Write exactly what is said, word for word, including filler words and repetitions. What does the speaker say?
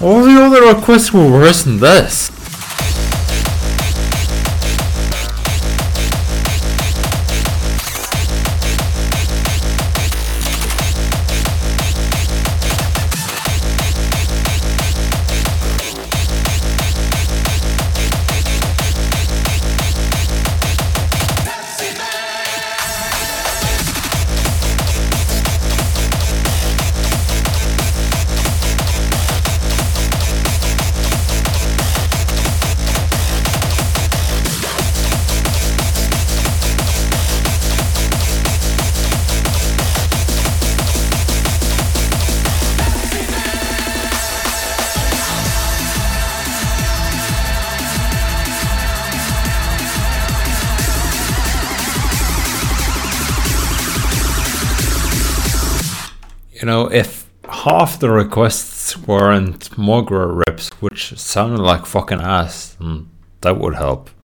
All the other requests were worse than this. You know, if half the requests weren't Mogra rips, which sounded like fucking ass, then that would help.